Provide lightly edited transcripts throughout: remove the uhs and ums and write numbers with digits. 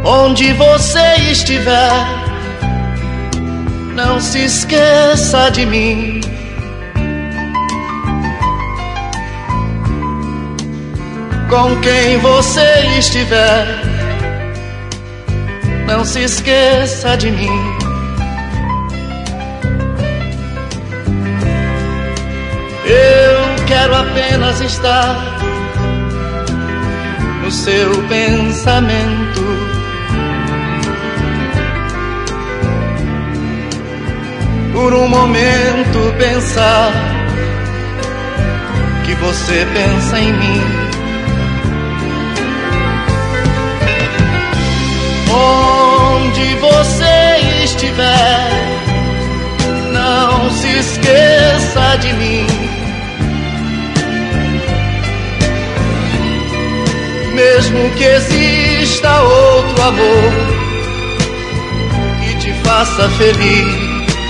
Onde você estiver, não se esqueça de mim. Com quem você estiver, não se esqueça de mim. Eu quero apenas estar no seu pensamento. Por um momento pensar que você pensa em mim. Onde você estiver, não se esqueça de mim. Mesmo que exista outro amor que te faça feliz,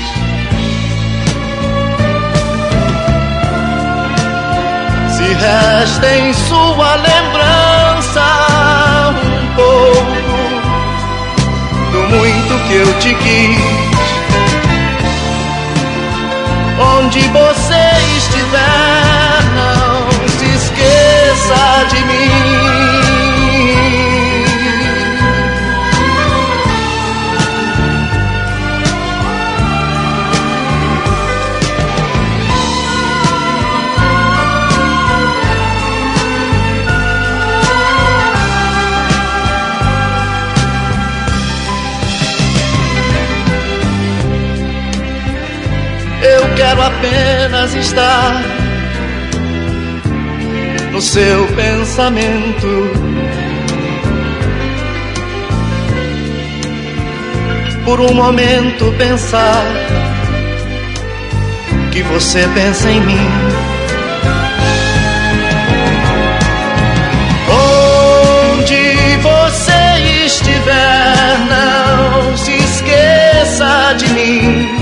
se resta em sua lembrança um pouco do muito que eu te quis. Onde você estiver, não se esqueça de mim. Eu quero apenas estar no seu pensamento. Por um momento pensar que você pensa em mim. Onde você estiver, não se esqueça de mim.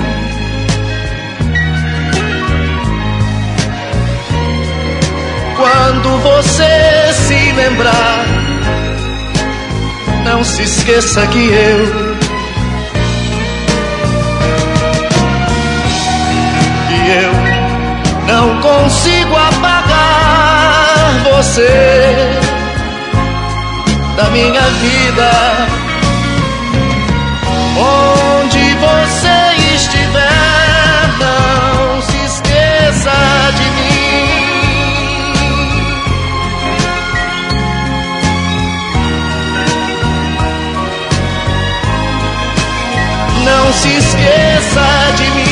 Quando você se lembrar, não se esqueça que eu não consigo apagar você da minha vida. Onde você estiver, não se esqueça de mim. Não se esqueça de mim.